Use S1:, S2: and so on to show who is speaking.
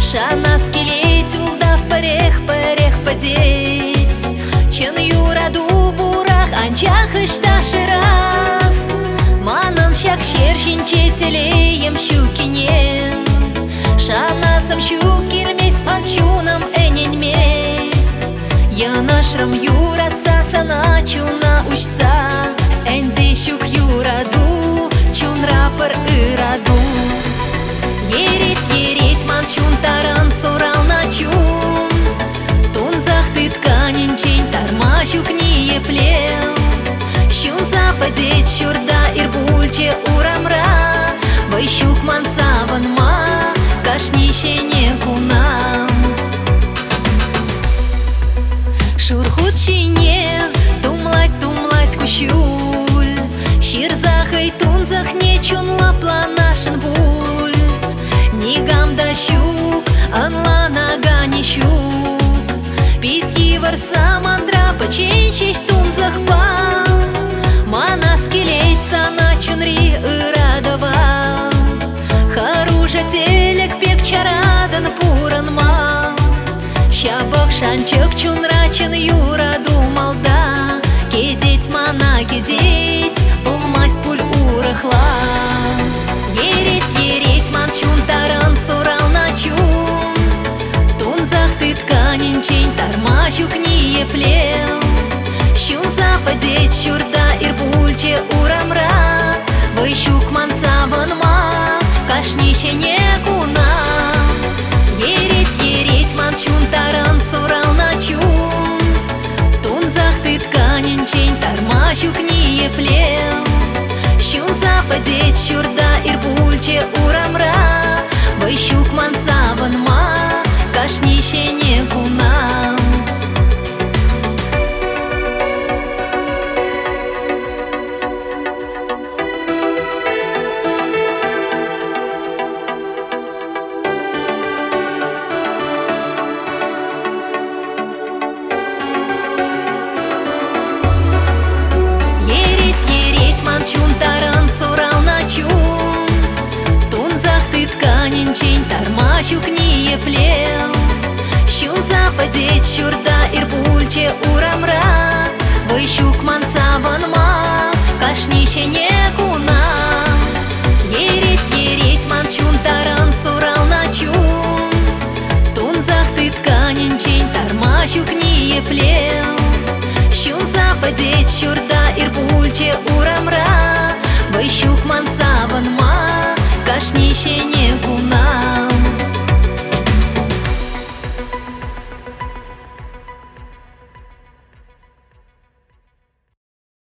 S1: Шана скелет улда парех падеть. Чен юраду бурах анчах ишташи раз. Манан шак шержинче телеем щукине. Шанасам щук келмес анчунам эненмес. Янашрам юратса сана чуна учса. Энди щук юраду чунра пар ыраду. Ереть ман чун таран сурал на чун. Тунзах ты тканинчень тарма щук не еплел. Щун западет щурда ирбульче урамра. Вай щук ман саванма кашнище не кунам. Шурхутчине тумлать кущуль. Щирзах и тунзах не чунла планашен буль. Нигам да щук, анла нога не щук. Пяти варса мандра поченчищ тунзах пал. Мана скелет сана чунри ырадова. Харужа телек пек чарадан пуран мал. Щабок шанчык чунрачен юра думал да. Кедеть мана кедеть, булмась пуль урахла. Ереть ман чун таран сурал на чун. Тунзах ты тканинчень тарма щук не еплел. Щун западет щурда ирбульче урамра. Вай щук ман саванма кашнище не кунам. Ереть ман чун таран сурал на чун. Тунзах ты тканинчень тарма щук не еплел. Щун западет щурда ирбульче урамра. Вай щук ман саванма кашнище не кунам. Чун таран сурал на чун. Тунзах ты тканинчень тарма щук не еплел. Щун западет щурда ирбульче урамра. Вай щук ман саванма кашнище не кунам. Ереть ман чун таран сурал на чун. Тунзах ты тканинчень тарма щук не еплел. Щун западет щурда ирбульче урамра. Вай щук ман саванма кашнище